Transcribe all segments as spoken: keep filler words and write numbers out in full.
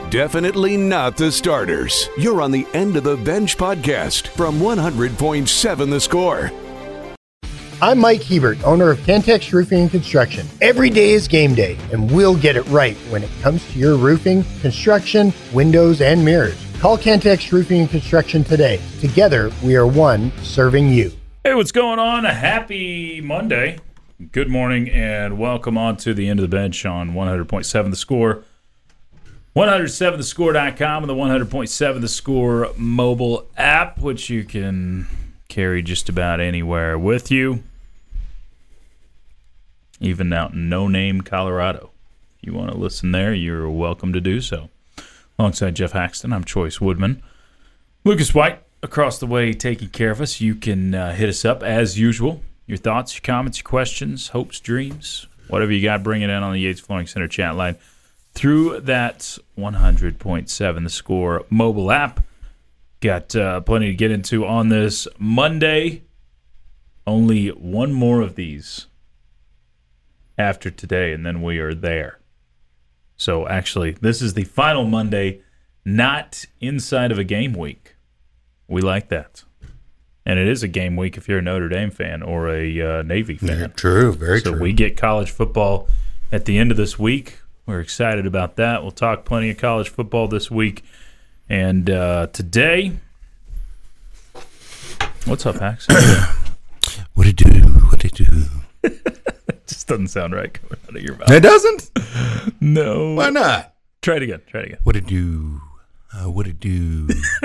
Definitely not the starters. You're on the End of the Bench podcast from one hundred point seven The Score. I'm Mike Hebert, owner of Cantex Roofing and Construction. Every day is game day, and we'll get it right when it comes to your roofing, construction, windows, and mirrors. Call Cantex Roofing and Construction today. Together, we are one serving you. Hey, what's going on? A happy Monday. Good morning, and welcome on to the End of the Bench on one hundred point seven The Score. one oh seven the score dot com and the one hundred point seven The Score mobile app, which you can carry just about anywhere with you, even out in no-name Colorado. If you want to listen there, you're welcome to do so. Alongside Jeff Haxton, I'm Choice Woodman. Lucas White across the way taking care of us. You can uh, hit us up as usual. Your thoughts, your comments, your questions, hopes, dreams, whatever you got, bring it in on the Yates Flooring Center chat line through that one hundred point seven The Score mobile app. Got uh, plenty to get into on this Monday. Only one more of these after today, and then we are there. So actually, this is the final Monday, not inside of a game week. We like that. And it is a game week if you're a Notre Dame fan or a uh, Navy fan. Yeah, true, very so true. So we get college football at the end of this week. We're excited about that. We'll talk plenty of college football this week. And uh, today, what's up, Hax? What it do? What it do? It just doesn't sound right coming out of your mouth. It doesn't? No. Why not? Try it again. Try it again. What it do? Uh, what it do?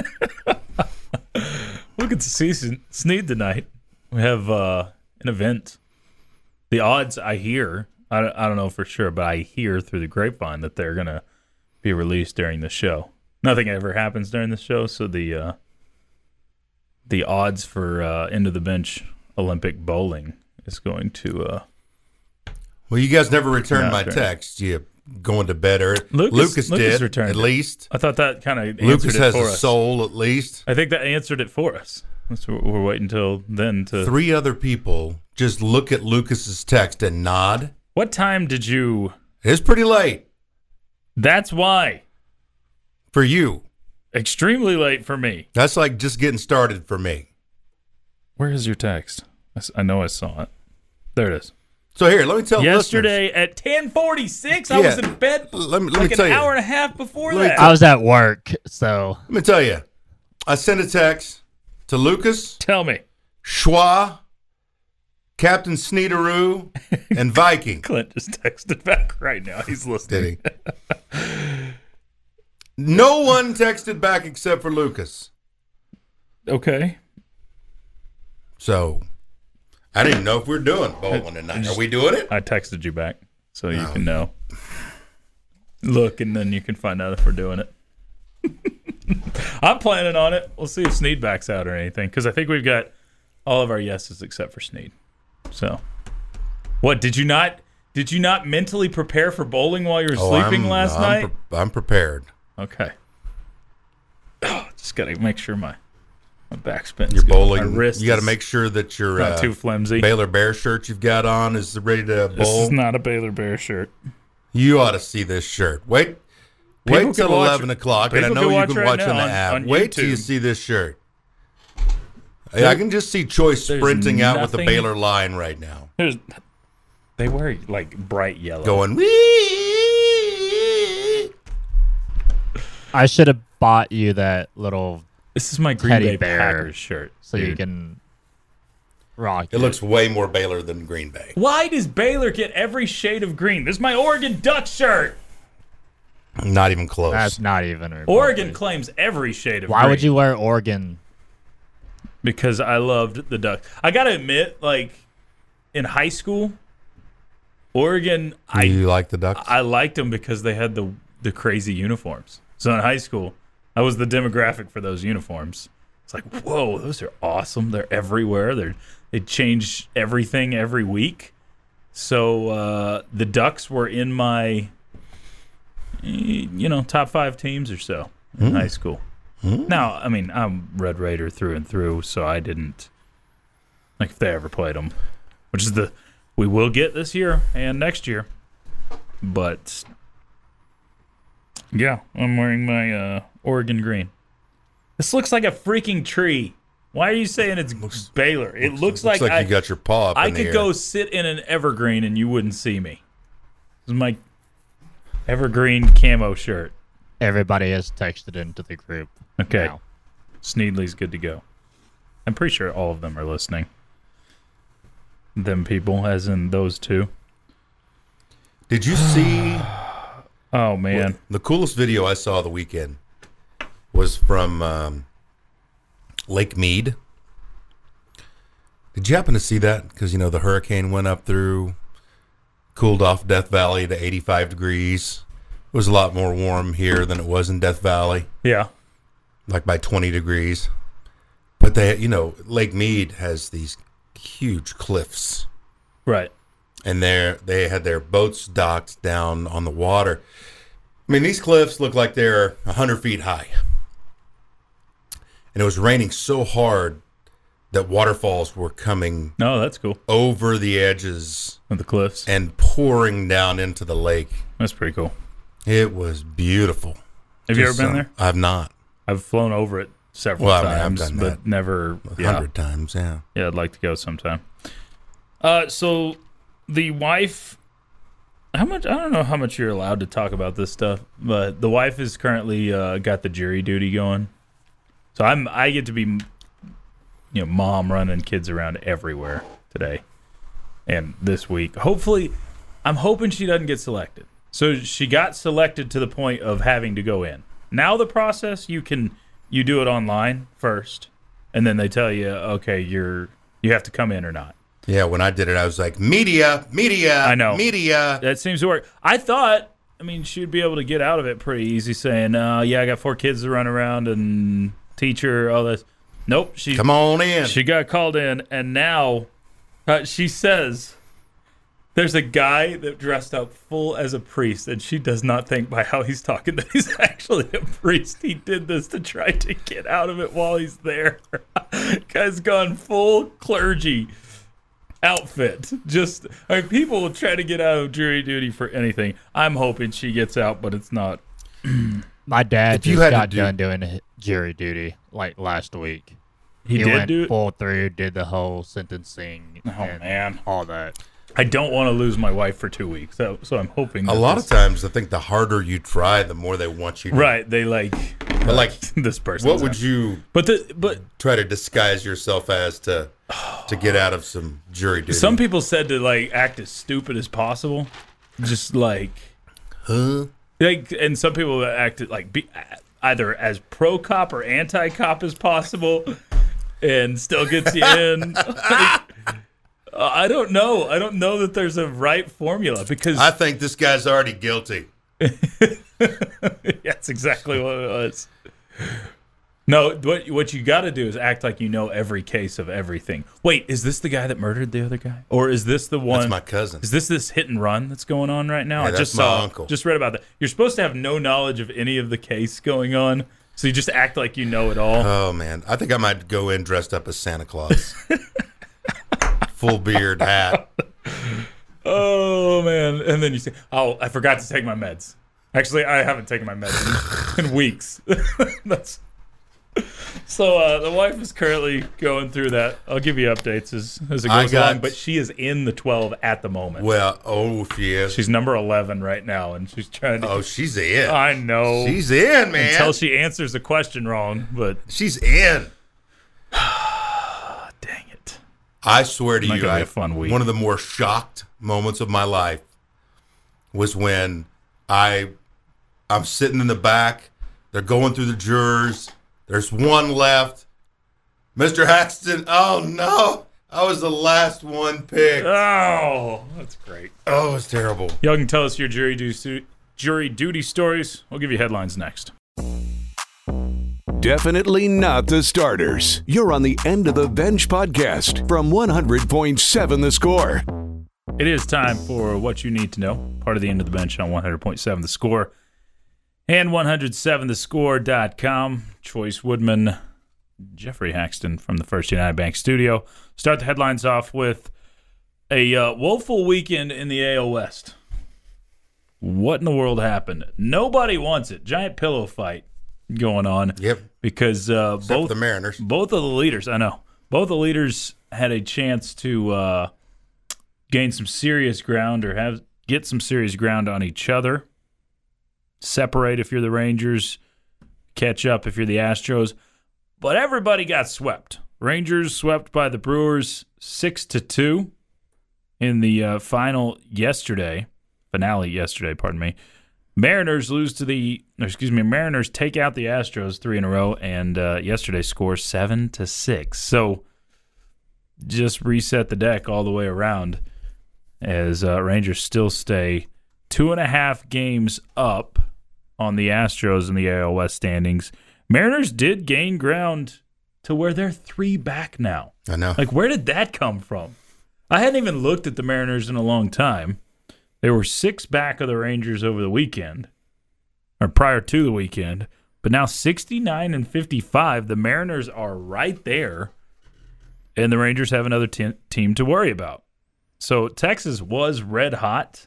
Look at the season. Sneed tonight. We have uh, an event. The odds I hear, I don't, I don't know for sure, but I hear through the grapevine that they're going to be released during the show. Nothing ever happens during the show, so the uh, the odds for uh, End of the Bench Olympic bowling is going to... Uh, well, you guys never returned my during. text. You going to bed early. Lucas, Lucas, Lucas did, returned at it. least. I thought that kind of answered Lucas it has for a us. soul, at least. I think that answered it for us. That's what we're waiting until then to... Three other people just look at Lucas's text and nod. What time did you... It's pretty late. That's why. For you. Extremely late for me. That's like just getting started for me. Where is your text? I, s- I know I saw it. There it is. So here, let me tell Yesterday at ten forty-six, I Yeah. was in bed Let me- let me like tell an you. hour and a half before Let me that. tell- I was at work, so Let me tell you. I sent a text to Lucas, Tell me. Schwa, Captain Sneederoo, and Viking. Clint just texted back right now. He's listening. Did he? No one texted back except for Lucas. Okay. So, I didn't even know if we were doing bowling tonight. Are we doing it? I texted you back so you Oh. can know. Look, and then you can find out if we're doing it. I'm planning on it. We'll see if Sneed backs out or anything, because I think we've got all of our yeses except for Sneed. So, what did you not? Did you not mentally prepare for bowling while you were Oh, sleeping I'm- last I'm night? Pre- I'm prepared. Okay. Oh, just gotta make sure my my back spins. You're good. bowling. My wrist You got to is make sure that your not uh, too flimsy. Baylor Bear shirt you've got on is ready to This bowl. is not a Baylor Bear shirt. You ought to see this shirt. Wait. People Wait till can watch eleven it- o'clock, and I people know can you watch can right watch now on the on- app. on Wait till you YouTube. see this shirt. Hey, I can just see Choice There's sprinting out with the nothing- Baylor line right now. There's, they wear like bright yellow. Going, wee. I should have bought you that little This is my Green Teddy Bay bear. Packers shirt. so you dude. can rock It looks way more Baylor than Green Bay. Why does Baylor get every shade of green? This is my Oregon Ducks shirt. Not even close. That's not even. remotely. Oregon claims every shade of Why green. would you wear Oregon? Because I loved the Ducks. I gotta admit, like in high school, Oregon, Do I you like the Ducks? I liked them because they had the the crazy uniforms. So in high school, I was the demographic for those uniforms. It's like, whoa, those are awesome. They're everywhere. They're they change everything every week. So uh, the Ducks were in my, you know, top five teams or so in Mm. high school. Mm. Now, I mean, I'm Red Raider through and through, so I didn't like if they ever played them, which is the we will get this year and next year. But Yeah, I'm wearing my uh, Oregon green. This looks like a freaking tree. Why are you saying it's looks, Baylor? It looks, looks like, like I, you got your paw up I in the could air. go sit in an evergreen and you wouldn't see me. This is my evergreen camo shirt. Everybody has texted into the group. Okay. now. Sneedley's good to go. I'm pretty sure all of them are listening. Them people, as in those two. Did you see... Oh, man. Well, the coolest video I saw the weekend was from um, Lake Mead. Did you happen to see that? Because, you know, the hurricane went up through, cooled off Death Valley to eighty-five degrees. It was a lot more warm here than it was in Death Valley, Yeah. like by twenty degrees. But, they, you know, Lake Mead has these huge cliffs. Right. And they they had their boats docked down on the water. I mean, these cliffs look like they're one hundred feet high. And it was raining so hard that waterfalls were coming No, that's cool. over the edges Of the cliffs. and pouring down into the lake. That's pretty cool. It was beautiful. Have you Just, ever been um, there? I've not. I've flown over it several Well, I mean, I've times, done but that never. A Yeah. hundred times, yeah. Yeah, I'd like to go sometime. Uh, so the wife, how much? I don't know how much you're allowed to talk about this stuff, but the wife is currently uh, got the jury duty going. So I'm I get to be, you know, mom running kids around everywhere today, and this week. Hopefully, I'm hoping she doesn't get selected. So she got selected to the point of having to go in. Now the process, you can you do it online first, and then they tell you, okay, you're you have to come in or not. Yeah, when I did it, I was like, media, media, I know. media. That seems to work. I thought, I mean, she'd be able to get out of it pretty easy, saying, uh, yeah, I got four kids to run around and teacher, all this. Nope, she Come on in. she got called in, and now uh, she says there's a guy that dressed up full as a priest, and she does not think by how he's talking that he's actually a priest. He did this to try to get out of it while he's there. Guy's gone full clergy outfit. Just, I mean, people will try to get out of jury duty for anything. I'm hoping she gets out, but it's not. My dad If you just had to got do- done doing jury duty like last week. He, did went do it. full through, did the whole sentencing, Oh and man, all that. I don't want to lose my wife for two weeks, so, so I'm hoping. A that lot this- of times, I think the harder you try, the more they want you to. right? They like, But like, this person. what would you But the but try to disguise yourself as to to get out of some jury duty? some people said to like act as stupid as possible, just like Huh? like, and some people acted like be either as pro cop or anti cop as possible, and still gets you in. Like, uh, I don't know. I don't know that there's a right formula because I think this guy's already guilty. that's exactly what it was. No, what what you got to do is act like you know every case of everything. Wait, is this the guy that murdered the other guy, or is this the one? That's my cousin. Is this this hit and run that's going on right now? Yeah, I that's just my saw, uncle. just read about that. You're supposed to have no knowledge of any of the case going on, so you just act like you know it all. Oh man, I think I might go in dressed up as Santa Claus, full beard, hat. Oh man! And then you say, "Oh, I forgot to take my meds." Actually, I haven't taken my meds in, in weeks. That's so. Uh, the wife is currently going through that. I'll give you updates as as it I goes got- along. But she is in the twelve at the moment. Well, oh, she is. She's number eleven right now, and she's trying to. Oh, she's in. I know. She's in, man. Until she answers a question wrong, but She's in. dang it. I swear to Not you, gonna be I, a fun week. one of the more shocked moments of my life was when I, I'm sitting in the back. They're going through the jurors. There's one left. Mister Haxton. Oh no, I was the last one picked. Oh, that's great. Oh, it's terrible. Y'all can tell us your jury duty, jury duty stories. We'll give you headlines next. Definitely not the starters. You're on the End of the Bench podcast from one hundred point seven The Score. It is time for what you need to know. Part of the End of the Bench on one hundred point seven The Score and one oh seven the score dot com. Choice Woodman, Jeffrey Haxton from the First United Bank studio. Start the headlines off with a uh, woeful weekend in the A L West. what in the world happened? Nobody wants it. Giant pillow fight going on. Yep. Because uh, Except both for the Mariners. both of the leaders, I know, both the leaders had a chance to uh, gain some serious ground or have get some serious ground on each other. Separate if you're the Rangers, catch up if you're the Astros. But everybody got swept. Rangers swept by the Brewers six to two in the uh, final yesterday, finale yesterday, pardon me. Mariners lose to the, or excuse me, Mariners take out the Astros three in a row, and uh, yesterday score seven to six. So just reset the deck all the way around as uh, Rangers still stay two and a half games up on the Astros in the A L West standings. Mariners did gain ground to where they're three back now. I know. Like, where did that come from? I hadn't even looked at the Mariners in a long time. They were six back of the Rangers over the weekend, or prior to the weekend, but now sixty-nine and fifty-five. The Mariners are right there, and the Rangers have another te- team to worry about. So Texas was red hot.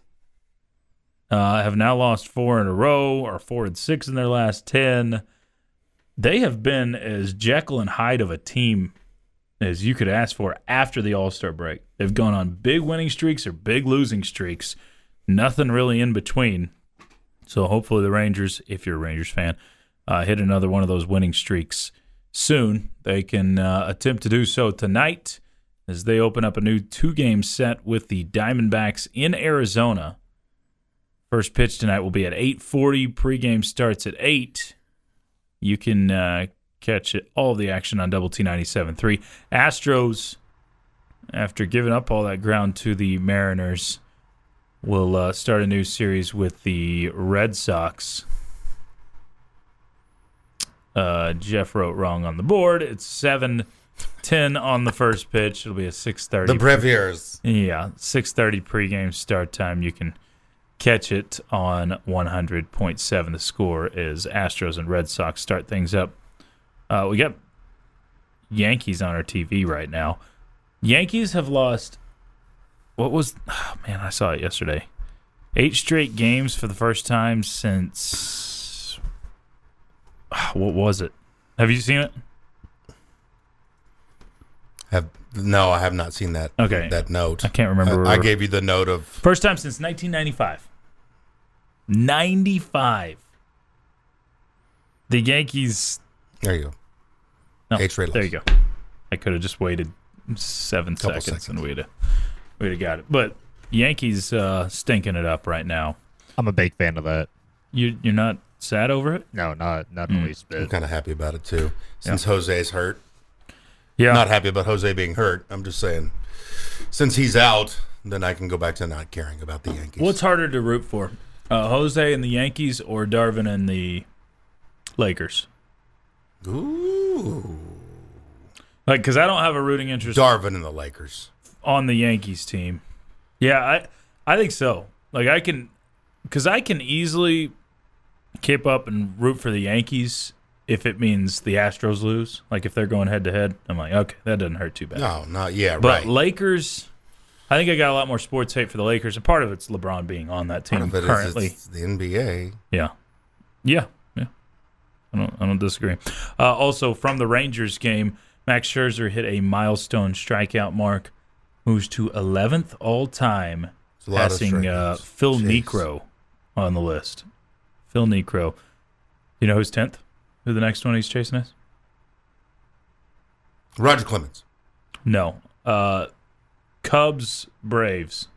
Uh, have now lost four in a row, or four and six in their last ten. They have been as Jekyll and Hyde of a team as you could ask for after the All-Star break. They've gone on big winning streaks or big losing streaks. Nothing really in between. So hopefully the Rangers, if you're a Rangers fan, uh, hit another one of those winning streaks soon. They can uh, attempt to do so tonight as they open up a new two-game set with the Diamondbacks in Arizona. First pitch tonight will be at eight forty. Pre-game starts at eight. You can uh, catch it, all of the action on Double T ninety-seven point three. Astros, after giving up all that ground to the Mariners, will uh, start a new series with the Red Sox. Uh, Jeff wrote wrong on the board. It's seven ten on the first pitch. It'll be a six thirty. The Breviers. Yeah, six thirty pregame start time. You can catch it on one hundred point seven. The Score is Astros and Red Sox start things up. Uh, we got Yankees on our T V right now. Yankees have lost, what was, oh man, I saw it yesterday. Eight straight games for the first time since, what was it? Have you seen it? Have no, I have not seen that. Okay. That note. I can't remember. I, I gave you the note of First time since nineteen ninety-five. ninety-five. The Yankees. There you go. No, Eight straight there you losses. go. I could have just waited seven Couple seconds, seconds. and we'd have, we'd have got it. But Yankees uh, stinking it up right now. I'm a big fan of that. You you're not sad over it? No, not not Mm. the least I'm bit. kind of happy about it too. Since Jose's hurt, Yeah. not happy about Jose being hurt. I'm just saying, since he's out, then I can go back to not caring about the Yankees. What's harder to root for, uh, Jose and the Yankees, or Darvin and the Lakers? Ooh, Like, because I don't have a rooting interest Darvin and the Lakers. on the Yankees team. Yeah, I I think so. Like, I can, because I can easily keep up and root for the Yankees if it means the Astros lose. Like, if they're going head to head, I'm like, okay, that doesn't hurt too bad. No, not yeah, But right. Lakers, I think I got a lot more sports hate for the Lakers, and part of it's LeBron being on that team Part of it is currently. it's the N B A. Yeah, yeah, yeah. I don't, I don't disagree. Uh, also, from the Rangers game, Max Scherzer hit a milestone strikeout mark, moves to eleventh all time, It's a lot of passing uh, strikeouts. Phil Jeez. Niekro on the list. Phil Niekro. You know who's tenth? Who the next one he's chasing is? Roger Clemens. No. Uh, Cubs, Braves.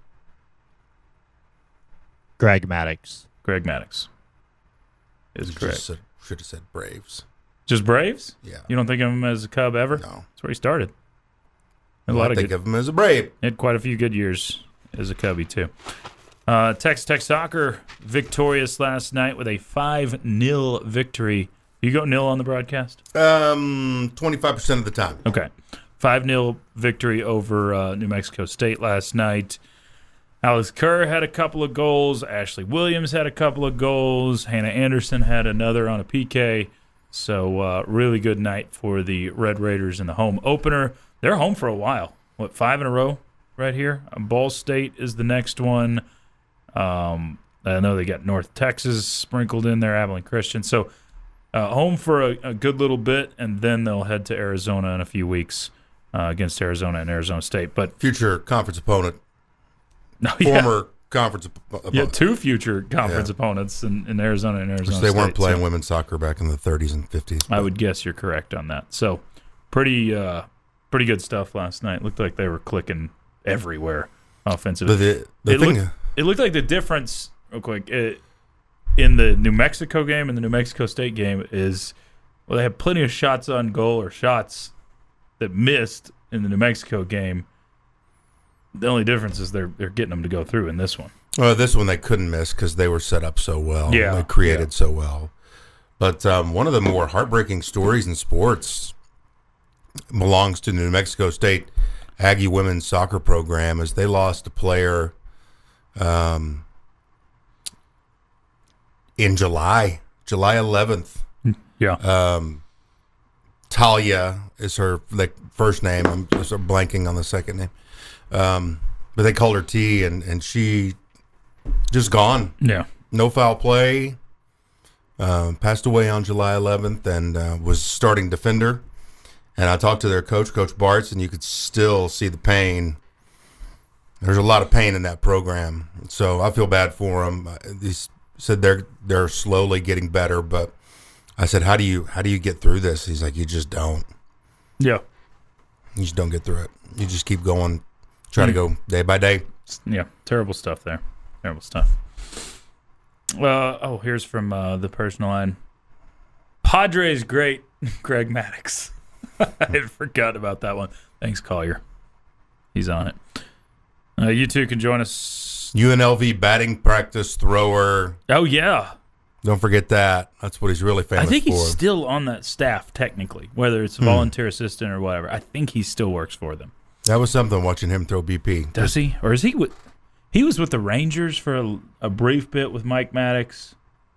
Greg Maddux. Greg Maddux is Just correct. said- should have said Braves. Just Braves? Yeah. You don't think of him as a Cub ever? No. That's where he started. A Well, lot I of think good, of him as a Brave. he had quite a few good years as a Cubby, too. Uh, Texas Tech Soccer victorious last night with a five nil victory. You go nil on the broadcast? Um, twenty-five percent of the time. Okay. five nil victory over uh, New Mexico State last night. Alex Kerr had a couple of goals. Ashley Williams had a couple of goals. Hannah Anderson had another on a P K. So, uh, really good night for the Red Raiders in the home opener. They're home for a while. What, five in a row right here? Ball State is the next one. Um, I know they got North Texas sprinkled in there, Abilene Christian. So uh, home for a, a good little bit, and then they'll head to Arizona in a few weeks uh, against Arizona and Arizona State. But Future conference opponent. no, yeah, Former conference op- opponent. yeah, two future conference Yeah. opponents in, in Arizona and Arizona Which they State. weren't playing so women's soccer back in the thirties and fifties. I would guess you're correct on that. So pretty uh, pretty good stuff last night. Looked like they were clicking everywhere offensively. But the, the it, thing, looked, it looked like the difference, real quick, it, in the New Mexico game and the New Mexico State game is, well, they had plenty of shots on goal or shots that missed in the New Mexico game. The only difference is they're they're getting them to go through in this one. well, this one they couldn't miss because they were set up so well. Yeah, They created yeah. so well. But um, one of the more heartbreaking stories in sports belongs to the New Mexico State Aggie women's soccer program as they lost a player um, in July, July eleventh. Yeah. Um, Talia is her like first name. I'm just blanking on the second name. Um, but they called her T, and, and she just gone. yeah. No foul play. Um, passed away on July eleventh and uh, was starting defender. And I talked to their coach, Coach Bartz, and you could still see the pain. There's a lot of pain in that program. So I feel bad for them. He said they're they're slowly getting better, but I said, how do you how do you get through this? He's like, you just don't. Yeah. You just don't get through it. You just keep going, try to go day by day. Yeah. Terrible stuff there. Terrible stuff. Uh, oh, here's from uh, the personal line. Padres great, Greg Maddox. I had forgotten about that one. Thanks, Collier. He's on it. Uh, you two can join us. U N L V batting practice thrower. Oh, yeah. Don't forget that. That's what he's really famous I think for. he's still on that staff, technically, whether it's a volunteer assistant or whatever. I think he still works for them. That was something watching him throw B P. Does he? Or is he with... He was with the Rangers for a, a brief bit with Mike Maddox.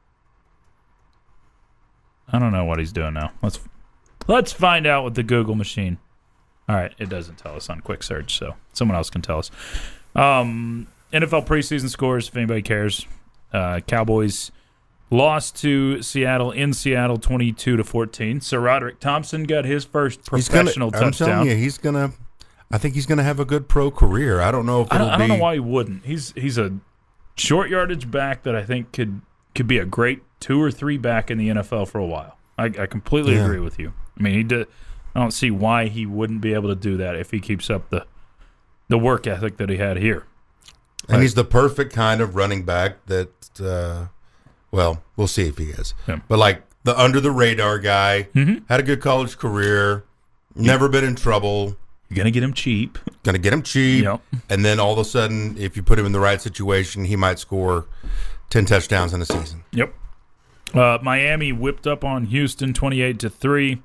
I don't know what he's doing now. Let's let's find out with the Google machine. All right, it doesn't tell us on quick search, so someone else can tell us. Um, N F L preseason scores, if anybody cares. Uh, Cowboys lost to Seattle in Seattle, twenty-two to fourteen. Sir Roderick Thompson got his first He's gonna, professional I'm touchdown. telling you, he's gonna. I think he's gonna have a good pro career. I don't know if I it'll don't, I be. don't know why he wouldn't. He's he's a short yardage back that I think could could be a great two or three back in the N F L for a while. I, I completely Yeah. agree with you. I mean, he did. I don't see why he wouldn't be able to do that if he keeps up the the work ethic that he had here. And he's the perfect kind of running back that. Uh, well, we'll see if he is. Yeah. But like the under the radar guy, Mhm. had a good college career, never been in trouble. You're gonna get him cheap. Going to get him cheap, Yep. and then all of a sudden, if you put him in the right situation, he might score ten touchdowns in a season. Yep. Uh, Miami whipped up on Houston, twenty-eight to three,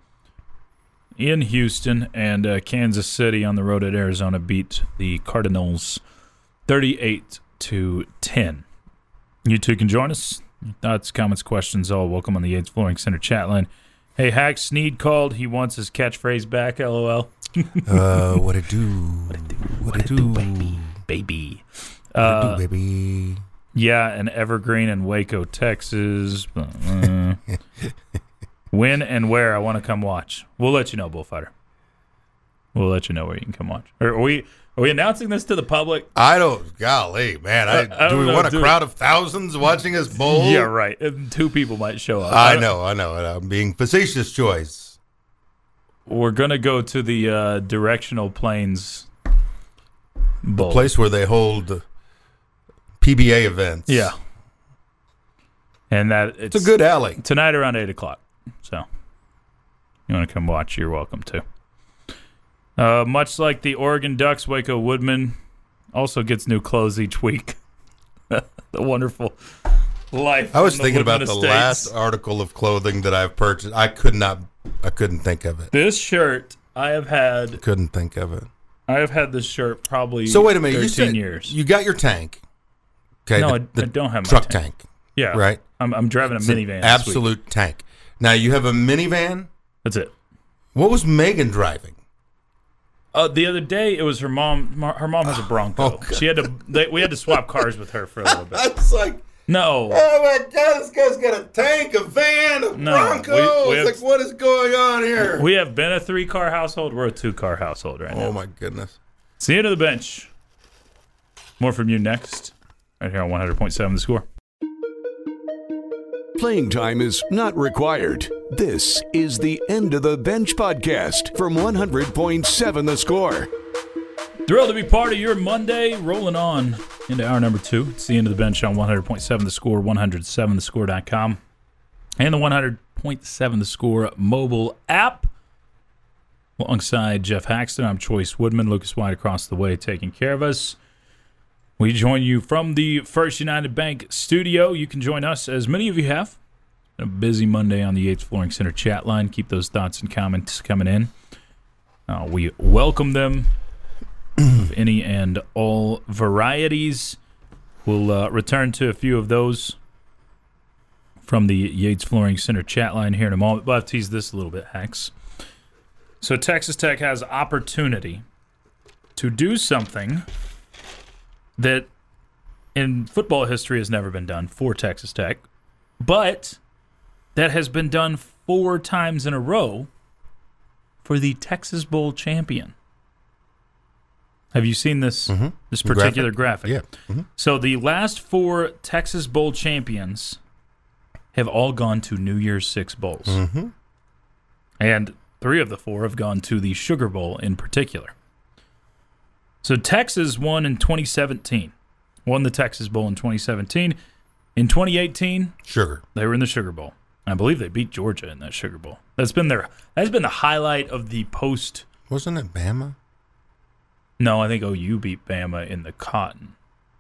in Houston, and uh, Kansas City on the road at Arizona beat the Cardinals, thirty-eight to ten. You two can join us. Thoughts, comments, questions, all welcome on the Yates Flooring Center chat line. Hey, Hack Sneed called. He wants his catchphrase back. LOL. Uh, what it do? What it do? What it do, baby? Baby. What Uh, it do, baby? Yeah, and Evergreen and Waco, Texas. Uh, when and where I want to come watch. We'll let you know, Bullfighter. We'll let you know where you can come watch. Are, are we are we announcing this to the public? I don't. Golly, man! I, I- I do don't we know, want a dude. crowd of thousands watching us bowl? Yeah, right. And two people might show up. I don't- know, I know. I'm being facetious choice. We're going to go to the uh, Directional Plains Bowl. Place where they hold P B A events. Yeah. And that it's, It's a good alley. tonight around eight o'clock. So you want to come watch, you're welcome to. Uh, much like the Oregon Ducks, Waco Woodman also gets new clothes each week. The wonderful life. I was on the thinking about Woodman the Estates. last article of clothing that I've purchased. I could not, I couldn't think of it. This shirt I have had. Couldn't think of it. I have had this shirt probably. So wait a minute. thirteen You said years. you got your tank. Okay. No, the, I- the I don't have my truck tank. tank. yeah, Right. I'm, I'm driving a It's an minivan. this week. absolute tank. Now you have a minivan. That's it. What was Megan driving? Uh, the other day, it was her mom. Her mom has a Bronco. Oh, God. she had to. They, we had to swap cars with her for a little bit. That's like No. Oh my God, this guy's got a tank, a van, a No, Bronco. we- we it's have- like, what is going on here? We have been a three-car household. We're a two-car household right now. Oh my goodness. It's the end of the bench. More from you next, right here on one hundred point seven The Score. Playing time is not required. This is the End of the Bench podcast from one hundred point seven The Score. Thrilled to be part of your Monday, rolling on into hour number two. It's the End of the Bench on one hundred point seven The Score, one oh seven the score dot com, and the one hundred point seven The Score mobile app. Alongside Jeff Haxton, I'm Choice Woodman. Lucas White across the way taking care of us. We join you from the First United Bank studio. You can join us, as many of you have. A busy Monday on the Yates Flooring Center chat line. Keep those thoughts and comments coming in. Uh, we welcome them of any and all varieties. We'll uh, return to a few of those from the Yates Flooring Center chat line here in a moment. But I'll tease this a little bit, Hex. So Texas Tech has opportunity to do something that in football history has never been done for Texas Tech, but that has been done four times in a row for the Texas Bowl champion. Have you seen this Mm-hmm. this particular graphic? graphic? Yeah. Mm-hmm. So the last four Texas Bowl champions have all gone to New Year's Six Bowls. Mm-hmm. And three of the four have gone to the Sugar Bowl in particular. So Texas won in twenty seventeen. Won the Texas Bowl in twenty seventeen. In twenty eighteen, Sugar. they were in the Sugar Bowl. I believe they beat Georgia in that Sugar Bowl. That's been their that's been the highlight of the post. Wasn't it Bama? No, I think O U beat Bama in the Cotton.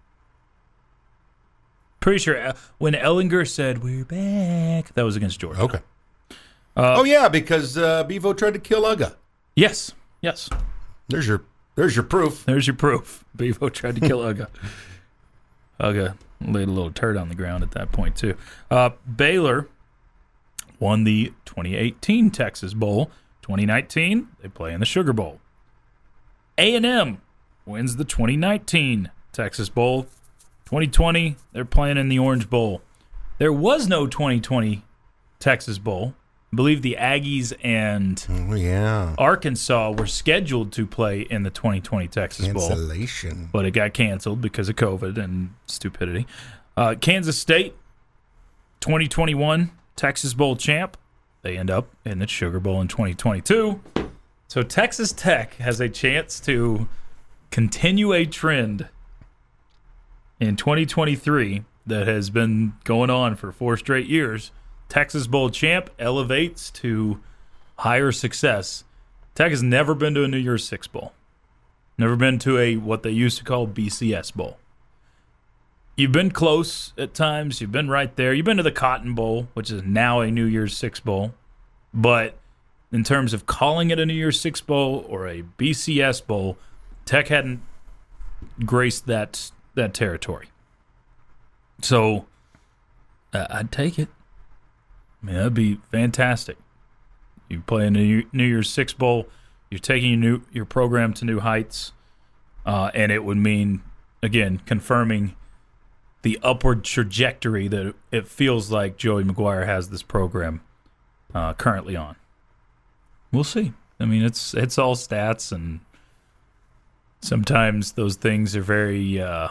Pretty sure uh, when Ellinger said we're back, that was against Georgia. Okay. Uh, oh yeah, because uh, Bevo tried to kill Uga. Yes, yes. There's your there's your proof. There's your proof. Bevo tried to kill Uga. Uga laid a little turd on the ground at that point, too. Uh, Baylor won the twenty eighteen Texas Bowl. twenty nineteen, they play in the Sugar Bowl. A and M wins the twenty nineteen Texas Bowl. twenty twenty, they're playing in the Orange Bowl. There was no twenty twenty Texas Bowl. I believe the Aggies and Oh yeah. Arkansas were scheduled to play in the twenty twenty Texas Bowl, Cancellation. but it got canceled because of COVID and stupidity. Uh, Kansas State, twenty twenty-one Texas Bowl champ. They end up in the Sugar Bowl in twenty twenty-two. So Texas Tech has a chance to continue a trend in twenty twenty-three that has been going on for four straight years. Texas Bowl champ elevates to higher success. Tech has never been to a New Year's Six Bowl. Never been to a what they used to call B C S Bowl. You've been close at times. You've been right there. You've been to the Cotton Bowl, which is now a New Year's Six Bowl. But in terms of calling it a New Year's Six Bowl or a B C S Bowl, Tech hadn't graced that that territory. So uh, I'd take it. I mean, that'd be fantastic. You play in a New Year's Six Bowl, you're taking your, new, your program to new heights, uh, and it would mean, again, confirming the upward trajectory that it feels like Joey McGuire has this program uh, currently on. We'll see. I mean, it's it's all stats, and sometimes those things are very, uh,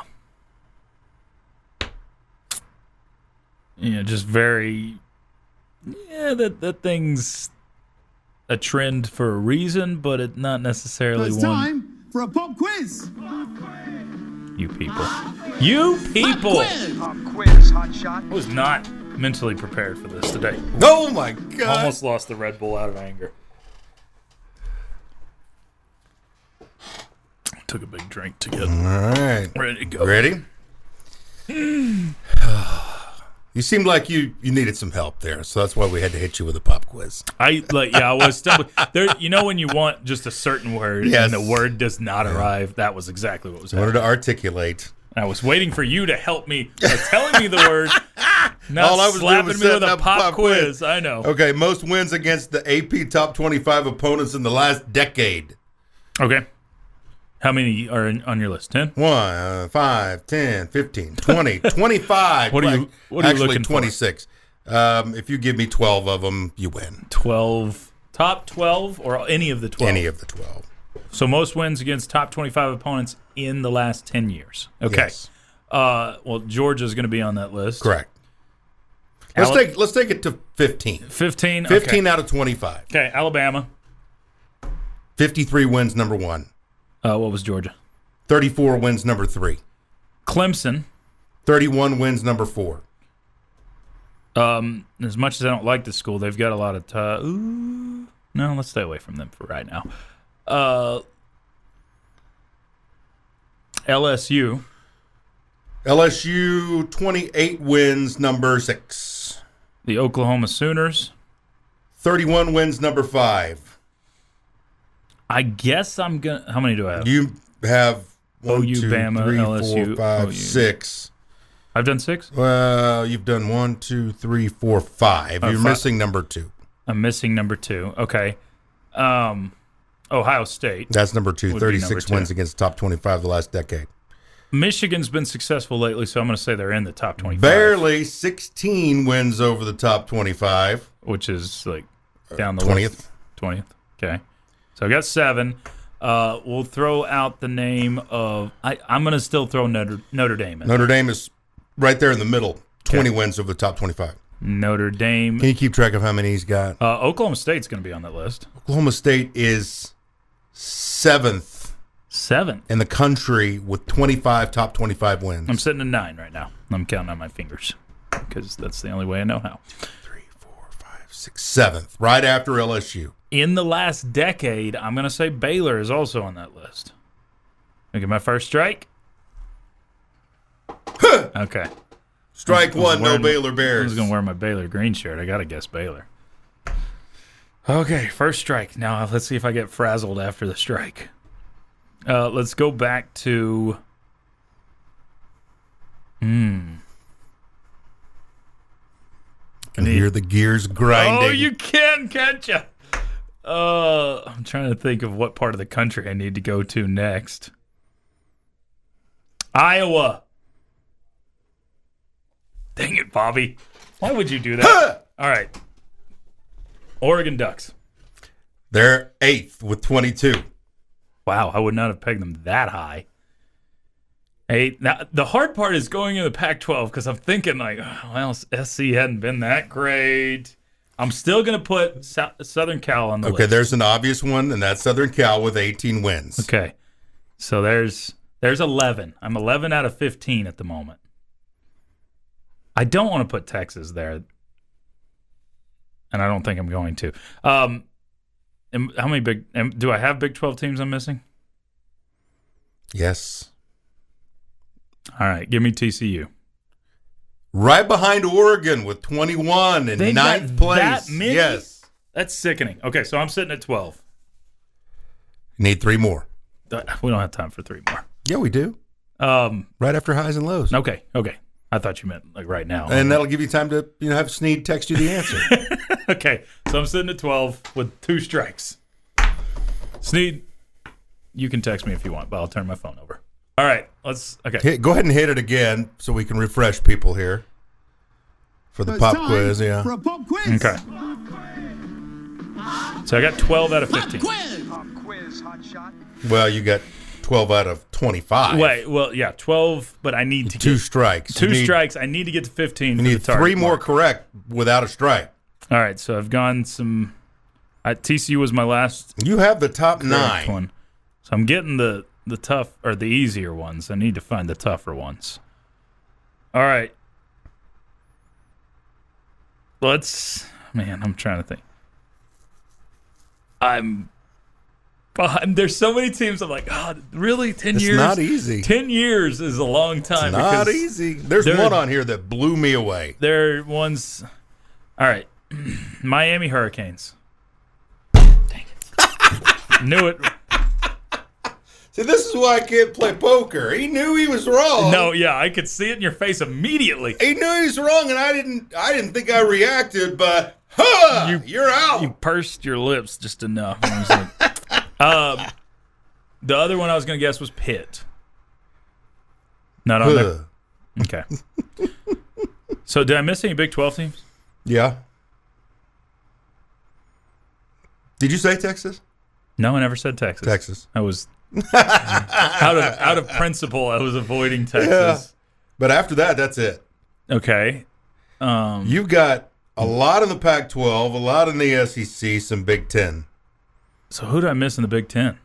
you know, just very... Yeah, that that thing's a trend for a reason, but it not necessarily It's one. time for a pop quiz. You people, you people. Pop quiz, hotshot. I was not mentally prepared for this today. Oh my God. Almost lost the Red Bull out of anger. Took a big drink to get All right. ready to go. Ready? You seemed like you, you needed some help there, so that's why we had to hit you with a pop quiz. I like yeah, I was stumbling. There, you know, when you want just a certain word Yes. and the word does not arrive, that was exactly what was I wanted happening. to articulate. I was waiting for you to help me by telling me the word, not All I was doing slapping was me with setting a up a pop, pop quiz. quiz. I know. Okay, most wins against the A P top twenty-five opponents in the last decade. Okay. How many are in, on your list? ten? One, uh, five, ten, fifteen, twenty, twenty-five. What are you- what are you Actually, looking for? twenty-six. Um, if you give me twelve of them, you win. twelve. Top twelve or any of the twelve? Any of the twelve. So most wins against top twenty-five opponents in the last ten years. Okay. Yes. Uh, well, Georgia's going to be on that list. Correct. Let's Ala- take let's take it to fifteen. fifteen? fifteen Okay. out of twenty-five. Okay, Alabama. fifty-three wins number one. Uh, what was Georgia? thirty-four wins number three. Clemson. thirty-one wins number four. Um, as much as I don't like this school, they've got a lot of. T- ooh, no, let's stay away from them for right now. Uh, L S U. L S U, twenty-eight wins number six. The Oklahoma Sooners. thirty-one wins number five. I guess I'm gonna. How many do I have? You have one, O U, two, Bama, three, L S U, four, five, O U. six. I've done six. Well, you've done one, two, three, four, five. Oh, You're five. missing number two. I'm missing number two. Okay. Um, Ohio State. That's number two. Would be thirty-six number two. wins against the top twenty-five the last decade. Michigan's been successful lately, so I'm going to say they're in the top twenty-five. Barely sixteen wins over the top twenty-five. Which is like down the twentieth. list. twentieth. Okay. So I got seven. Uh, we'll throw out the name of. I, I'm going to still throw Notre, Notre Dame in. Notre Dame is right there in the middle. twenty Okay. wins over the top twenty-five. Notre Dame. Can you keep track of how many he's got? Uh, Oklahoma State's going to be on that list. Oklahoma State is seventh Seven. in the country with twenty-five top twenty-five wins. I'm sitting at nine right now. I'm counting on my fingers because that's the only way I know how. Three, four, five, six, seventh, right after L S U. In the last decade, I'm going to say Baylor is also on that list. Look at my first strike. Okay. Strike I was one, no wearing- Baylor I Bears. was going to wear my Baylor green shirt. I got to guess Baylor. Okay, first strike. Now let's see if I get frazzled after the strike. Uh, let's go back to. Hmm. I hear the gears grinding. Oh, you can, can't you? Uh, I'm trying to think of what part of the country I need to go to next. Iowa. Dang it, Bobby. Why would you do that? All right. Oregon Ducks. They're eighth with twenty-two. Wow, I would not have pegged them that high. Hey, now the hard part is going in the Pac twelve because I'm thinking like, oh, well, S C hadn't been that great. I'm still going to put Sou- Southern Cal on the Okay, list. there's an obvious one, and that's Southern Cal with eighteen wins. Okay, so there's there's eleven. I'm eleven out of fifteen at the moment. I don't want to put Texas there, and I don't think I'm going to. Um, am- how many big? Am, do I have Big twelve teams I'm missing? Yes. All right, give me T C U. Right behind Oregon with twenty-one in They ninth got place. that many? Yes. That's sickening. Okay, so I'm sitting at twelve. Need three more. Uh, We don't have time for three more. Yeah, we do. Um, Right after highs and lows. okay, okay. I thought you meant like right now. And that'll give you time to, you know, have Sneed text you the answer. Okay, so I'm sitting at twelve with two strikes. Sneed, you can text me if you want, but I'll turn my phone over. All right, let's. Okay, Hit, go ahead and hit it again so we can refresh people here for the It's pop time quiz. Yeah. For a pop quiz. okay. So I got twelve out of Pop fifteen. quiz. Pop quiz, hot shot. Well, you got twelve out of twenty-five. Wait, well, yeah, twelve, but I need to Two get strikes. two You need- strikes. I need to get to fifteen. You for need the target three more mark. correct without a strike. All right, so I've gone some. Uh, T C U was my last You have the top correct nine. one, so I'm getting the the tough or the easier ones. I need to find the tougher ones. All right, let's. Man, I'm trying to think. I'm. behind- There's so many teams. I'm like, oh, really? Ten It's years? not easy. Ten years is a long time. Not because easy. There's there- one on here that blew me away. There are ones. All right, Miami Hurricanes. Dang it! Knew it. See, this is why I can't play poker. He knew he was wrong. No, yeah, I could see it in your face immediately. He knew he was wrong, and I didn't. I didn't think I reacted, but huh, You- you're out. You pursed your lips just enough. And I was like, um, The other one I was going to guess was Pitt. Not on there? Okay. So did I miss any Big twelve teams? Yeah. Did you say Texas? No, I never said Texas. Texas. I was out of out of principle. I was avoiding Texas. Yeah. But after that, that's it. Okay. Um, You've got a lot in the Pac twelve, a lot in the S E C, some Big Ten. so who did I miss in the Big Ten?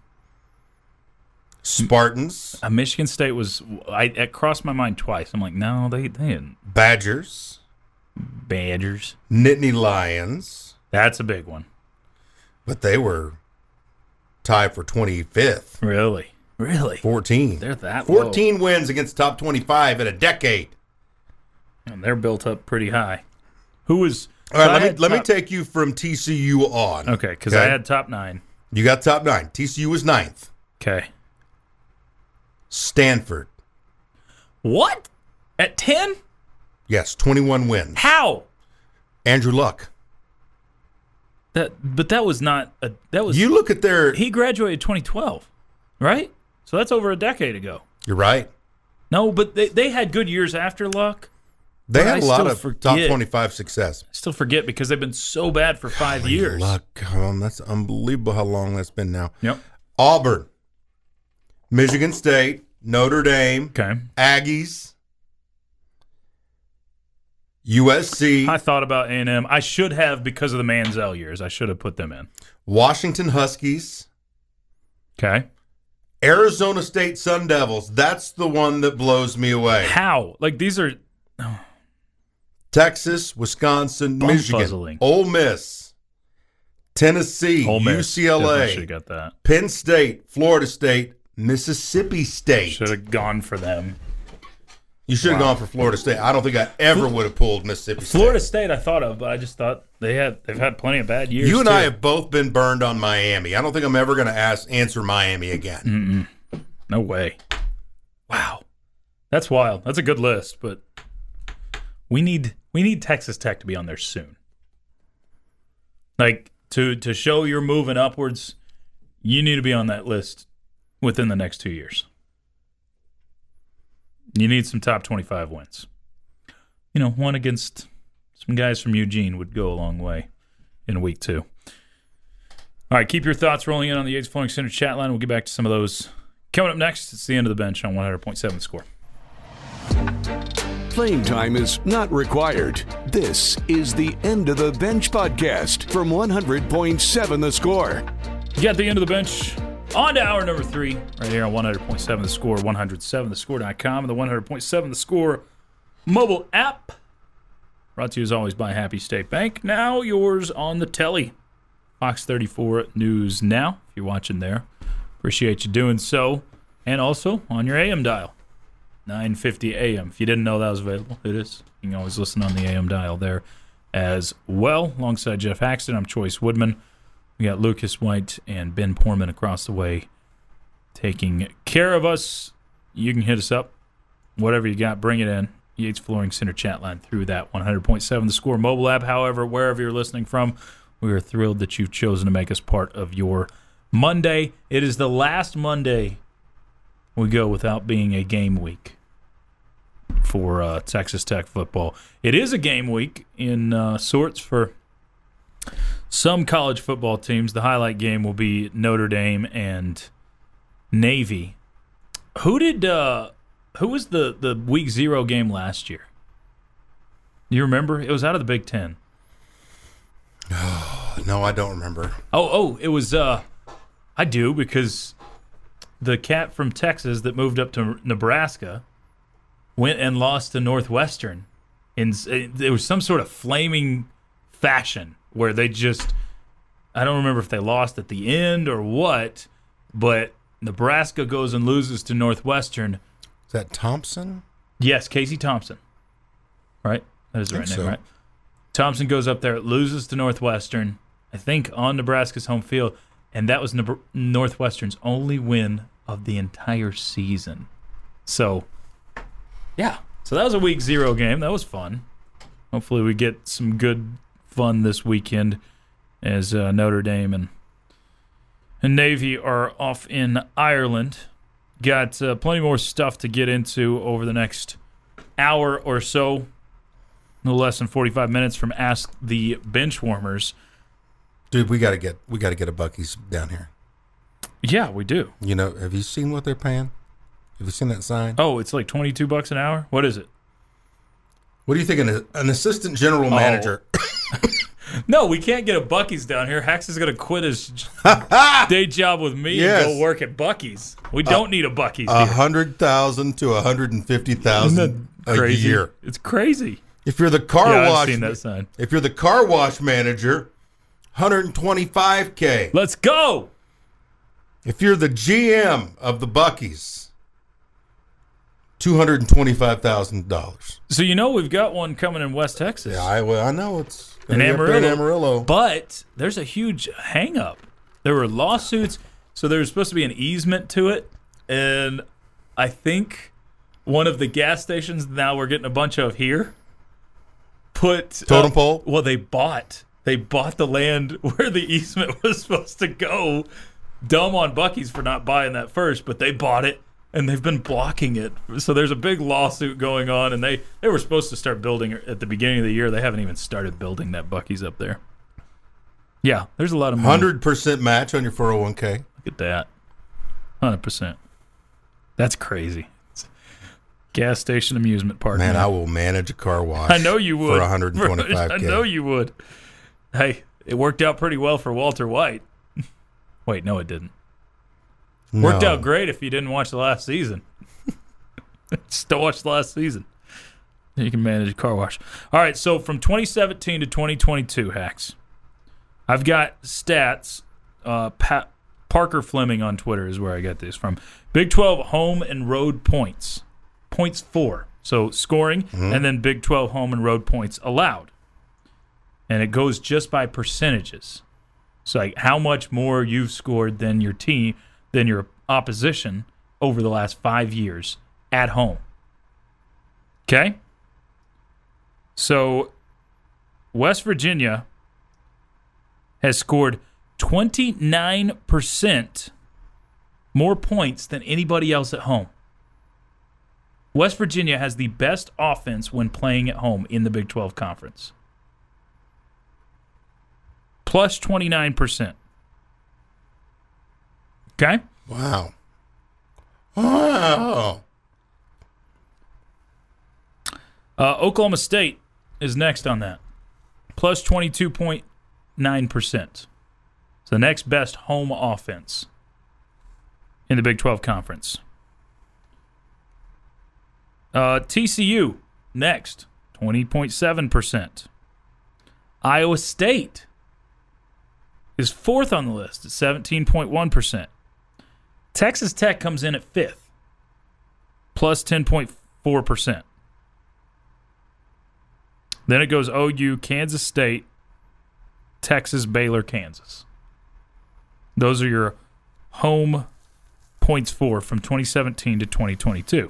Spartans, Uh, Michigan State was. I it crossed my mind twice. I'm like, no, they they didn't. Badgers, Badgers. Nittany Lions, That's a big one. but they were tied for twenty-fifth. Really, really. fourteen. They're that low. fourteen wins against top twenty-five in a decade. And they're built up pretty high. Who was? All right, so I let me had let me top- take you from T C U on. Okay, because I had top nine. You got top nine. T C U was ninth. Okay. Stanford, What? At ten? yes, twenty-one wins. How? Andrew Luck. That, but that was not a. That was You look at their. he graduated twenty twelve, right? So that's over a decade ago. You're right. No, but they, they had good years after Luck. They But had I a lot still of forget. top twenty-five success. I still forget because they've been so bad for five years. Luck. Um, that's unbelievable how long that's been now. Yep. Auburn, Michigan State, Notre Dame, Okay. Aggies, U S C, I thought about A and M. I should have because of the Manziel years. I should have put them in. Washington Huskies, Okay. Arizona State Sun Devils. That's the one that blows me away. How? Like these are Texas, Wisconsin, Bum Michigan, puzzling. Ole Miss, Tennessee, Ole Miss. U C L Definitely A, should have got that. Penn State, Florida State, Mississippi State. Should have gone for them. You should have gone for Florida State. I don't think I ever would have pulled Mississippi State. Florida State, I thought of, but I just thought they had they've had plenty of bad years. You and too. I have both been burned on Miami. I don't think I'm ever going to ask answer Miami again. Mm-mm. No way. Wow, that's wild. That's a good list, but we need we need Texas Tech to be on there soon. Like to to show you're moving upwards, you need to be on that list within the next two years. You need some top twenty-five wins. You know, one against some guys from Eugene would go a long way in week two. All right, keep your thoughts rolling in on the Yates Flooring Center chat line. We'll get back to some of those. Coming up next, it's the end of the bench on one hundred point seven The Score. Playing time is not required. This is the End of the Bench podcast from one hundred point seven The Score. You got the end of the bench. On to hour number three, right here on one hundred point seven The Score, one oh seven the score dot com, and the one hundred point seven The Score mobile app. Brought to you as always by Happy State Bank. Now yours on the telly. Fox thirty-four News Now, if you're watching there. Appreciate you doing so. And also on your A M dial, nine fifty A M. If you didn't know that was available, it is. You can always listen on the A M dial there as well. Alongside Jeff Haxton, I'm Choice Woodman. We got Lucas White and Ben Poorman across the way taking care of us. You can hit us up. Whatever you got, bring it in. Yates Flooring Center chat line through that one hundred point seven The Score mobile app. However, wherever you're listening from, we are thrilled that you've chosen to make us part of your Monday. It is the last Monday we go without being a game week for uh, Texas Tech football. It is a game week in uh, sorts for some college football teams. The highlight game will be Notre Dame and Navy. Who did uh, who was the, the week zero game last year? Do you remember? It was out of the Big Ten. No, I don't remember. Oh, oh, it was. Uh, I do because the cat from Texas that moved up to Nebraska went and lost to Northwestern. In there was some sort of flaming fashion where they just. I don't remember if they lost at the end or what, but Nebraska goes and loses to Northwestern. Is that Thompson? Yes, Casey Thompson. Right? That is the right name, so. right? Thompson goes up there, loses to Northwestern, I think on Nebraska's home field, and that was Nebra- Northwestern's only win of the entire season. So, yeah. So that was a week zero game. That was fun. Hopefully we get some good fun this weekend as uh, Notre Dame and and Navy are off in Ireland. Got uh, plenty more stuff to get into over the next hour or so. No less than forty-five minutes from Ask the Benchwarmers. Dude, we gotta get we gotta get a Buc-ee's down here. Yeah, we do. You know, have you seen what they're paying? Have you seen that sign? Oh, it's like twenty-two bucks an hour? What is it? What do you think? An, an assistant general manager. Oh. No, we can't get a Buc-ee's down here. Hex is going to quit his day job with me Yes. and go work at Buc-ee's. We don't uh, need a Buc-ee's A here. hundred thousand to a hundred and fifty thousand a Crazy. year. It's crazy. If you're the car Yeah, wash, I've seen that sign. If you're the car wash manager, one hundred twenty-five K. Let's go. If you're the G M of the Buc-ee's, two hundred twenty-five thousand dollars. So you know we've got one coming in West Texas. Yeah, I, well, I know it's in gonna be up there Amarillo. in Amarillo. But there's a huge hang-up. There were lawsuits, so there was supposed to be an easement to it, and I think one of the gas stations now we're getting a bunch of here put Totem uh, pole? Well, they bought they bought the land where the easement was supposed to go. Dumb on Buc-ee's for not buying that first, but they bought it. And they've been blocking it. So there's a big lawsuit going on, and they, they were supposed to start building at the beginning of the year. They haven't even started building that Buc-ee's up there. Yeah, there's a lot of money. one hundred percent match on your four oh one K. Look at that. one hundred percent. That's crazy. It's gas station amusement park. Man, man. I will manage a car wash. I know you would. For one hundred twenty-five K. I know you would. Hey, it worked out pretty well for Walter White. Wait, no, it didn't. No. Worked out great if you didn't watch the last season. Still watch the last season. You can manage a car wash. All right, so from twenty seventeen to twenty twenty-two, Hacks, I've got stats. Uh, Pat, Parker Fleming on Twitter is where I got this from. Big twelve home and road points. Points for. So scoring, mm-hmm. and then Big twelve home and road points allowed. And it goes just by percentages. So like how much more you've scored than your team, than your opposition over the last five years at home. Okay? So West Virginia has scored twenty-nine percent more points than anybody else at home. West Virginia has the best offense when playing at home in the Big twelve Conference. Plus twenty-nine percent. Okay? Wow. Wow. Uh, Oklahoma State is next on that. Plus twenty-two point nine percent. It's the next best home offense in the Big twelve Conference. Uh, T C U, next, twenty point seven percent. Iowa State is fourth on the list at seventeen point one percent. Texas Tech comes in at fifth, plus ten point four percent. Then it goes O U, Kansas State, Texas, Baylor, Kansas. Those are your home points for from twenty seventeen to twenty twenty-two.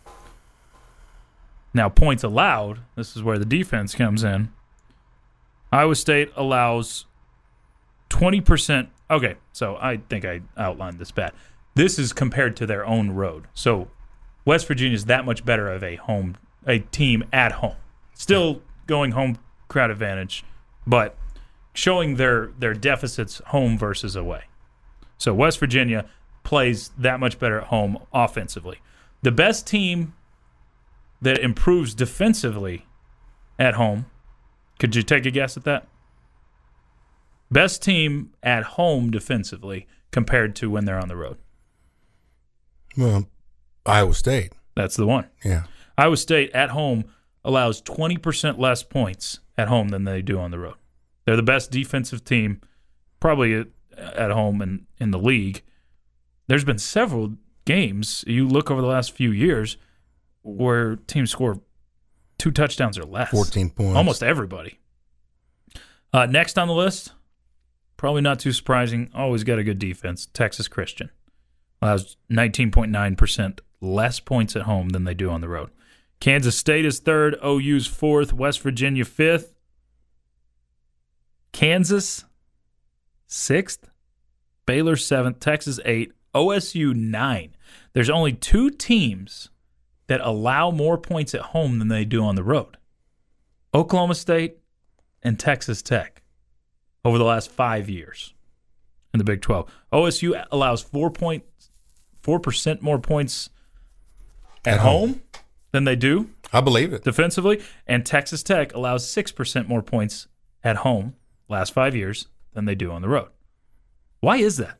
Now, points allowed, this is where the defense comes in. Iowa State allows twenty percent. Okay, so I think I outlined this bad. This is compared to their own road. So West Virginia is that much better of a home, a team at home. Still going home crowd advantage, but showing their, their deficits home versus away. So West Virginia plays that much better at home offensively. The best team that improves defensively at home, could you take a guess at that? Best team at home defensively compared to when they're on the road. Well, Iowa State. That's the one. Yeah. Iowa State at home allows twenty percent less points at home than they do on the road. They're the best defensive team probably at, at home in, in the league. There's been several games, you look over the last few years, where teams score two touchdowns or less. fourteen points. Almost everybody. Uh, next on the list, probably not too surprising, always got a good defense, Texas Christian. Allows nineteen point nine percent less points at home than they do on the road. Kansas State is third, O U's fourth, West Virginia fifth. Kansas, sixth. Baylor seventh, Texas eight, O S U nine. There's only two teams that allow more points at home than they do on the road. Oklahoma State and Texas Tech over the last five years in the Big twelve. O S U allows four point four percent more points at, at home. home than they do. I believe it. Defensively. And Texas Tech allows six percent more points at home last five years than they do on the road. Why is that?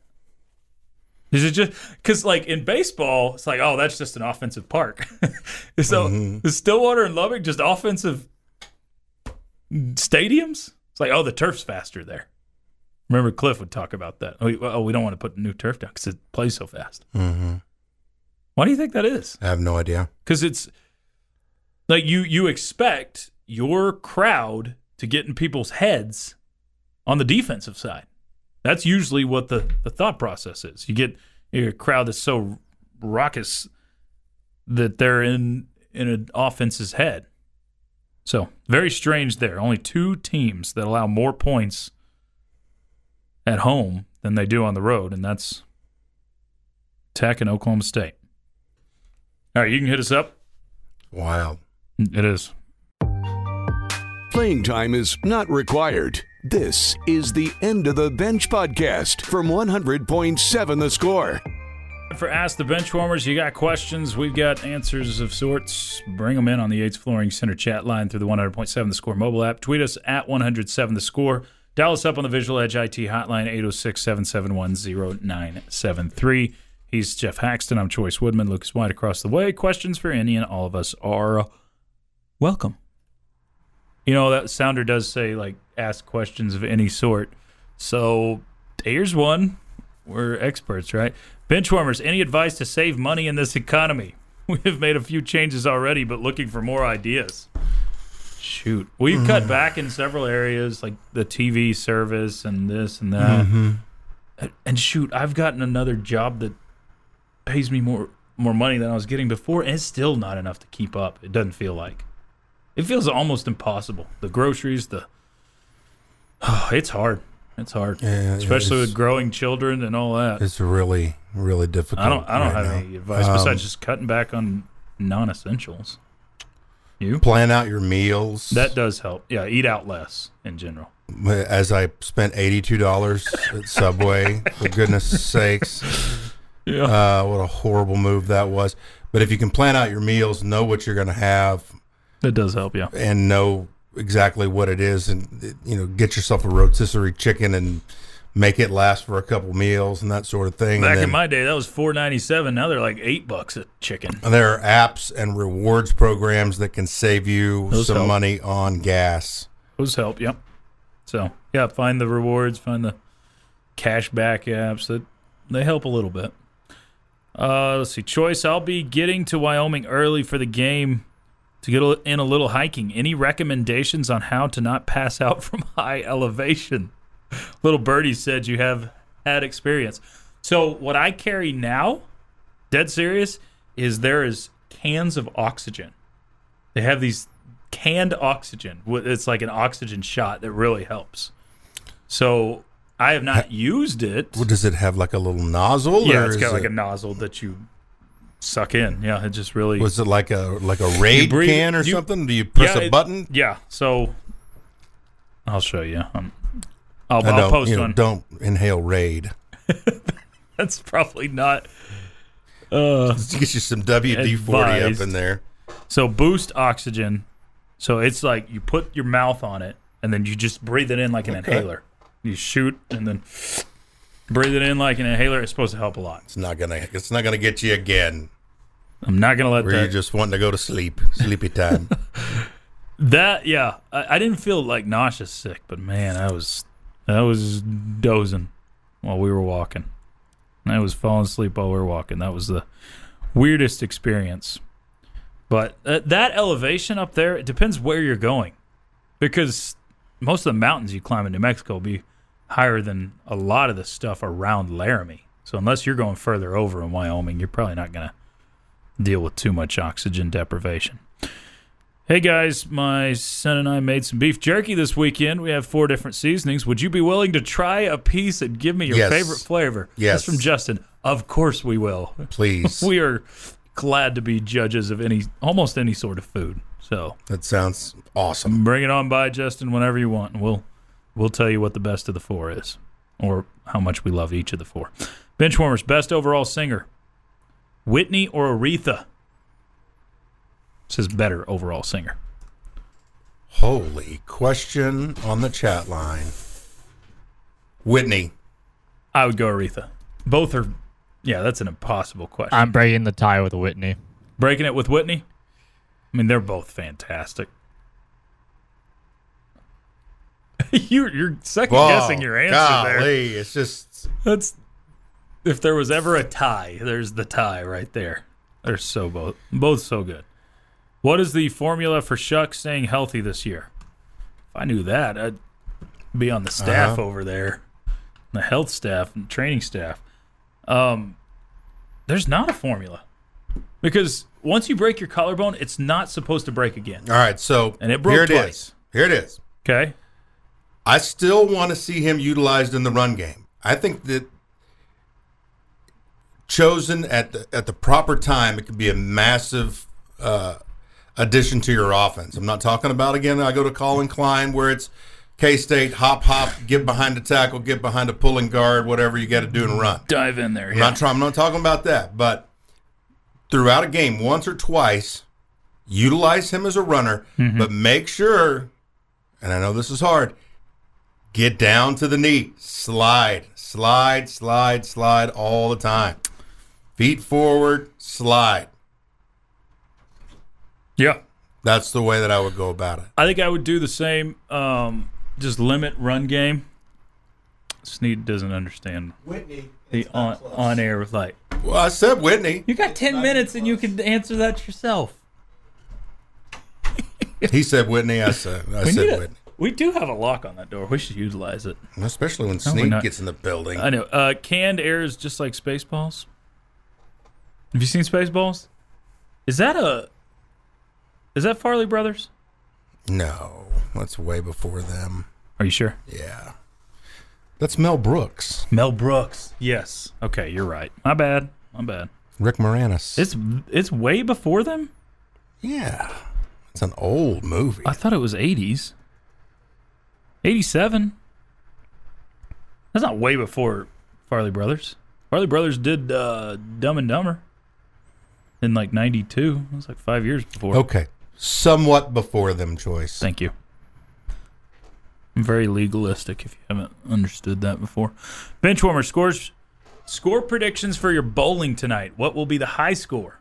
Is it just because, like, in baseball, it's like, oh, that's just an offensive park. So mm-hmm. is Stillwater and Lubbock just offensive stadiums? It's like, oh, the turf's faster there. Remember, Cliff would talk about that. Oh, we, oh, we don't want to put new turf down because it plays so fast. Mm-hmm. Why do you think that is? I have no idea. Because it's like you you expect your crowd to get in people's heads on the defensive side. That's usually what the, the thought process is. You get a crowd that's so raucous that they're in, in an offense's head. So, very strange there. Only two teams that allow more points at home than they do on the road, and that's Tech and Oklahoma State. All right, you can hit us up. Wild. It is. Playing time is not required. This is the End of the Bench podcast from one hundred point seven The Score. For Ask the Benchwarmers, you got questions, we've got answers of sorts. Bring them in on the Yates Flooring Center chat line through the one hundred point seven The Score mobile app. Tweet us at one oh seven The Score. Dial us up on the Visual Edge I T hotline, eight oh six, seven seven one, oh nine seven three. He's Jeff Haxton. I'm Choice Woodman. Lucas White across the way. Questions for any and all of us are welcome. You know, that sounder does say, like, ask questions of any sort. So here's one. We're experts, right? Benchwarmers, any advice to save money in this economy? We have made a few changes already, but looking for more ideas. Shoot. We've mm. cut back in several areas, like the T V service and this and that. Mm-hmm. And shoot, I've gotten another job that pays me more more money than I was getting before, and it's still not enough to keep up. It doesn't feel like. It feels almost impossible. The groceries, the oh, it's hard. It's hard, yeah, especially it's, with growing children and all that. It's really, really difficult. I don't. I don't right have now. any advice um, besides just cutting back on non-essentials. You plan out your meals. That does help. Yeah, eat out less in general. As I spent eighty-two dollars at Subway, for goodness sakes. Yeah. Uh, what a horrible move that was. But if you can plan out your meals, know what you're going to have. That does help, yeah. And know exactly what it is, and, you know, get yourself a rotisserie chicken and make it last for a couple meals and that sort of thing. Back and then, in my day, that was four ninety-seven. Now they're like eight bucks a chicken. And there are apps and rewards programs that can save you Those some help. money on gas. Those help, yep. So, yeah, find the rewards, find the cash back apps. That they help a little bit. Uh, let's see. Choice, I'll be getting to Wyoming early for the game to get in a little hiking. Any recommendations on how to not pass out from high elevation? Little Birdie said you have had experience. So what I carry now, dead serious, is there is cans of oxygen. They have these canned oxygen. It's like an oxygen shot that really helps. So I have not ha- used it. What, does it have like a little nozzle? Yeah, or it's got is like it... a nozzle that you suck in. Yeah, it just really. Was it like a like a Raid breathe, can or you, something? Do you press yeah, a it, button? Yeah. So I'll show you. Um, I'll, I'll post you know, one. Don't inhale Raid. That's probably not. Uh, Let's get you some W D forty up in there. So Boost Oxygen. So it's like you put your mouth on it, and then you just breathe it in like an okay. inhaler. You shoot, and then breathe it in like an inhaler. It's supposed to help a lot. It's not gonna. It's not gonna get you again. I'm not gonna let Where that. you just wanting to go to sleep, sleepy time. That yeah, I, I didn't feel like nauseous sick, but man, I was I was dozing while we were walking. I was falling asleep while we were walking. That was the weirdest experience. But uh, that elevation up there, it depends where you're going, because most of the mountains you climb in New Mexico will be higher than a lot of the stuff around Laramie. So unless you're going further over in Wyoming, you're probably not going to deal with too much oxygen deprivation. Hey guys, my son and I made some beef jerky this weekend. We have four different seasonings. Would you be willing to try a piece and give me your Yes. favorite flavor? Yes. That's from Justin. Of course we will. Please. We are glad to be judges of any, almost any sort of food. So That sounds awesome. bring it on by, Justin, whenever you want, and we'll we'll tell you what the best of the four is, or how much we love each of the four. Benchwarmers, best overall singer, Whitney or Aretha? It says better overall singer. Holy question on the chat line. Whitney. I would go Aretha. Both are, yeah, that's an impossible question. I'm breaking the tie with Whitney. Breaking it with Whitney? I mean, they're both fantastic. you're you're second guessing your answer golly, there. It's just That's if there was ever a tie, there's the tie right there. They're so both both so good. What is the formula for Shuck staying healthy this year? If I knew that, I'd be on the staff Uh-huh. over there, the health staff and training staff. Um, there's not a formula because once you break your collarbone, it's not supposed to break again. all right. So And it broke here it twice. is. Here it is. Okay, I still want to see him utilized in the run game. I think that chosen at the at the proper time, it could be a massive uh, addition to your offense. I'm not talking about, again, I go to Colin Klein where it's K-State, hop, hop, get behind the tackle, get behind a pulling guard, whatever you got to do and run. dive in there. I'm Yeah. not trying. I'm not talking about that. But throughout a game, once or twice, utilize him as a runner, Mm-hmm. but make sure, and I know this is hard, get down to the knee, slide, slide, slide, slide all the time. Feet forward, slide. yeah. That's the way that I would go about it. I think I would do the same. Um, just limit run game. Sneed doesn't understand Whitney. the on on air with like. Well, I said Whitney. You got ten minutes and you can answer that yourself. He said Whitney. I said I We said need a- Whitney. We do have a lock on that door. We should utilize it. Especially when we're Sneak not. gets in the building. I know. Uh, canned air is just like Spaceballs. Have you seen Spaceballs? Is that a? Is that Farley Brothers? No, that's way before them. Are you sure? Yeah. That's Mel Brooks. Mel Brooks. Yes. Okay, you're right. My bad. My bad. Rick Moranis. It's it's way before them. yeah. It's an old movie. I thought it was eighties. eighty-seven. That's not way before Farley Brothers. Farley Brothers did uh, Dumb and Dumber in like ninety-two. It was like five years before. Okay. Somewhat before them, Choice. Thank you. I'm very legalistic if you haven't understood that before. Benchwarmer scores. Score predictions for your bowling tonight. What will be the high score?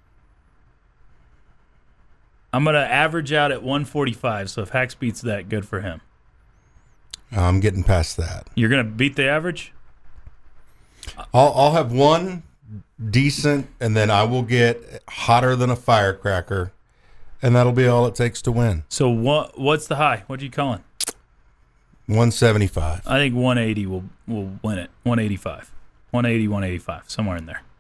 I'm going to average out at one forty-five, so if Hax beats that, good for him. I'm getting past that. You're going to beat the average? I'll, I'll have one decent, and then I will get hotter than a firecracker, and that'll be all it takes to win. So what? What's the high? What are you calling? one seventy-five. I think one eighty will will win it. one eighty-five. one eighty, one eighty-five, somewhere in there.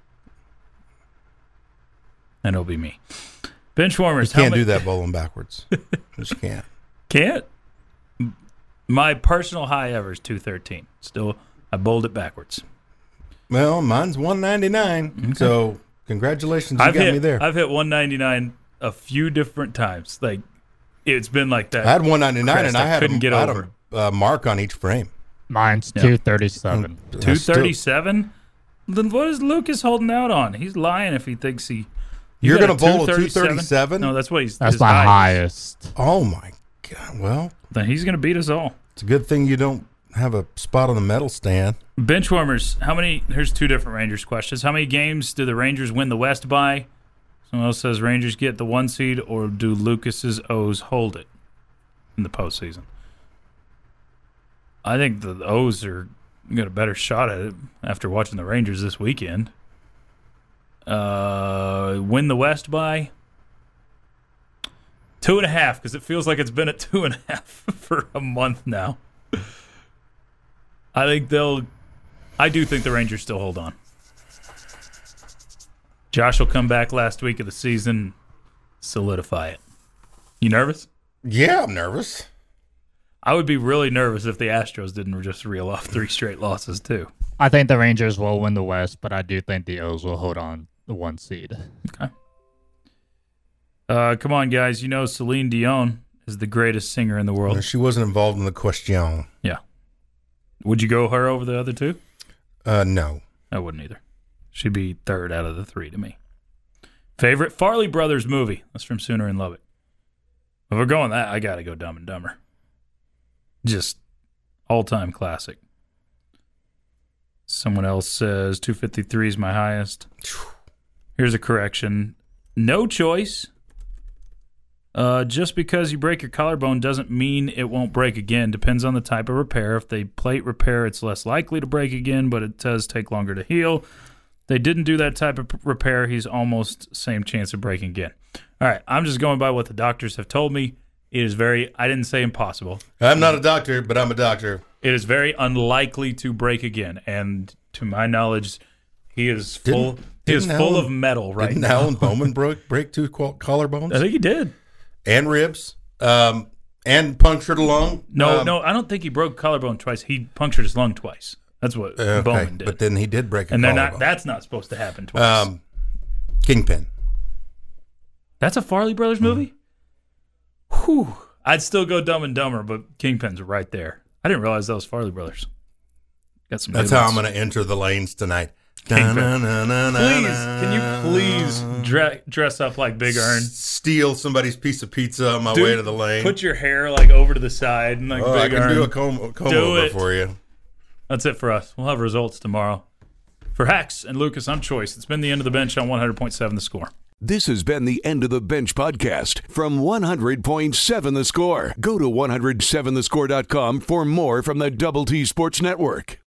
And it'll be me. Benchwarmers. You can't do that bowling backwards. Just can't. Can't? My personal high ever is two thirteen. Still, I bowled it backwards. Well, mine's one ninety-nine. So congratulations, you I've got hit, me there. I've hit one ninety-nine a few different times. Like, it's been like that. I had one ninety-nine, crest and I I had, couldn't a, get I had over. a uh, mark on each frame. Mine's Yeah. two thirty-seven. two thirty-seven? Then what is Lucas holding out on? He's lying if he thinks he... You You're got going to bowl a two thirty-seven? No, that's what he's... That's his my high is. highest. Oh, my God. Well, Then he's going to beat us all. it's a good thing you don't have a spot on the medal stand. Benchwarmers, how many... Here's two different Rangers questions. How many games do the Rangers win the West by? Someone else says Rangers get the one seed, or do Lucas's O's hold it in the postseason? I think the O's are got a better shot at it after watching the Rangers this weekend. Uh, win the West by two and a half, because it feels like it's been at two and a half for a month now. I think they'll. I do think the Rangers still hold on. Josh will come back last week of the season, solidify it. You nervous? Yeah, I'm nervous. I would be really nervous if the Astros didn't just reel off three straight losses, too. I think the Rangers will win the West, but I do think the O's will hold on the one seed. Okay. Uh, come on, guys. You know Celine Dion is the greatest singer in the world. She wasn't involved in the question. Yeah. Would you go her over the other two? Uh, no. I wouldn't either. She'd be third out of the three to me. Favorite Farley Brothers movie? That's from Sooner and Love It. If we're going that, I got to go Dumb and Dumber. Just all-time classic. Someone else says two fifty-three is my highest. Here's a correction. No choice. Uh, just because you break your collarbone doesn't mean it won't break again. Depends on the type of repair. If they plate repair, it's less likely to break again, but it does take longer to heal. They didn't do that type of repair. He's almost same chance of breaking again. All right, I'm just going by what the doctors have told me. It is very, I didn't say impossible. I'm not a doctor, but I'm a doctor. It is very unlikely to break again. And to my knowledge, he is full didn't, he is full Alan, of metal right didn't now. Alan Bowman break, break two collarbones? I think he did. And ribs. Um, and punctured a lung. No, um, no, I don't think he broke collarbone twice. He punctured his lung twice. That's what okay, Bowman did. But then he did break a and collarbone. not, that's not supposed to happen twice. Um, Kingpin. That's a Farley Brothers movie? Mm. Whew. I'd still go Dumb and Dumber, but Kingpin's right there. I didn't realize that was Farley Brothers. Got some. That's how I'm going to enter the lanes tonight. Please, can you please dre- dress up like Big Earn? Steal somebody's piece of pizza on my Dude, way to the lane. Put your hair like over to the side and like oh, Big I can Earn. do a comb, comb Do over it. for you. That's it for us. We'll have results tomorrow. For Hex and Lucas, I'm Choice. It's been the End of the Bench on one hundred point seven The Score. This has been the End of the Bench podcast from one hundred point seven The Score. Go to one oh seven the score dot com for more from the Double T Sports Network.